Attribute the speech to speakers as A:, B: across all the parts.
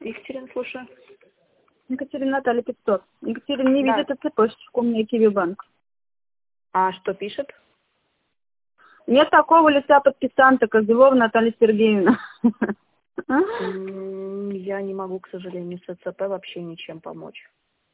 A: Екатерина, слушаю.
B: Екатерина, Наталья, 500. Екатерина, не
A: Да.
B: видит цепочку у меня Киви-банк.
A: А что пишет?
B: Нет такого лица подписанта, как Белова Наталья Сергеевна.
A: Я не могу, к сожалению, с ЦЦП вообще ничем помочь.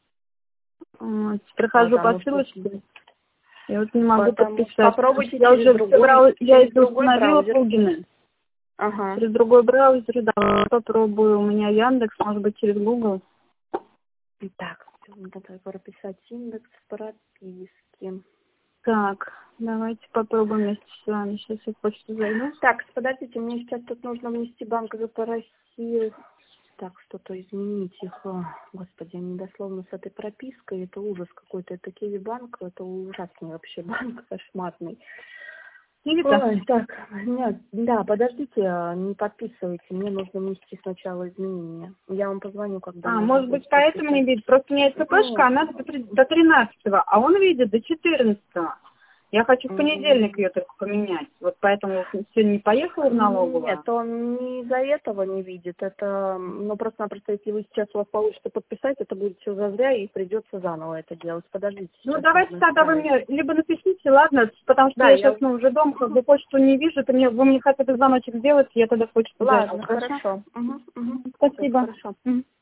B: Прохожу по
A: Потому что-
B: ссылочке. Я вот не могу
A: Потому
B: подписать.
A: попробуйте
B: Я
A: через
B: уже
A: другой-
B: я
A: через другой
B: установила
A: браузер.
B: плагины.
A: Ага.
B: Через другой браузер, да, попробую. У меня Яндекс, может быть, через Google.
A: Так, надо прописать индекс прописки.
B: Так, давайте попробуем вместе с вами. Сейчас я в почту зайду.
A: Так, подождите, мне сейчас тут нужно внести банк по России. Так, что-то изменить их. Господи, они дословно с этой пропиской. Это ужас какой-то. Это Киви-банк. Это ужасный вообще банк, кошмарный. Ой, так, нет, да, подождите, не подписывайте. Мне нужно внести сначала изменения. Я вам позвоню, когда... можно
B: Может
A: будет
B: быть, поэтому не видит. Просто у меня ЦПшка, она до 13-го, а он видит до 14-го. Я хочу в понедельник ее только поменять. Вот поэтому сегодня не поехала в налоговую.
A: Нет, он не из-за этого не видит. Это, ну, просто-напросто, если вы сейчас у вас получится подписать, это будет все зазря и придется заново это делать. Подождите.
B: Ну, давайте тогда вы мне либо напишите, ладно, потому что
A: Да,
B: я сейчас уже дома, как бы почту не вижу, вы мне хотите звоночек сделать, я тогда почту
A: Ладно,
B: зайду.
A: хорошо.
B: Спасибо.
A: Хорошо.